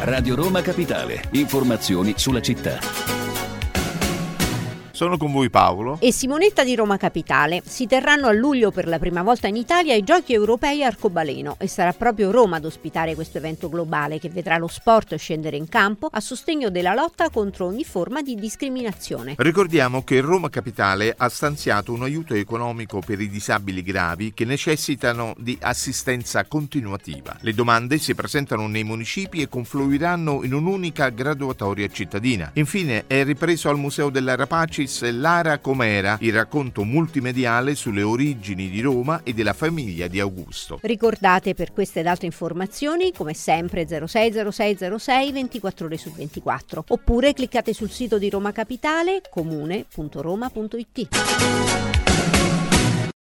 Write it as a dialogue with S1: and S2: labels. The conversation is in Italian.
S1: Radio Roma Capitale. Informazioni sulla città.
S2: Sono con voi Paolo
S3: e Simonetta di Roma Capitale. Si terranno a luglio per la prima volta in Italia i Giochi Europei Arcobaleno e sarà proprio Roma ad ospitare questo evento globale che vedrà lo sport scendere in campo a sostegno della lotta contro ogni forma di discriminazione.
S2: Ricordiamo che Roma Capitale ha stanziato un aiuto economico per i disabili gravi che necessitano di assistenza continuativa. Le domande si presentano nei municipi e confluiranno in un'unica graduatoria cittadina. Infine è ripreso al Museo della Rapacis Lara Com'era, il racconto multimediale sulle origini di Roma e della famiglia di Augusto.
S3: Ricordate per queste ed altre informazioni, come sempre 060606 24 ore su 24, oppure cliccate sul sito di Roma Capitale comune.roma.it.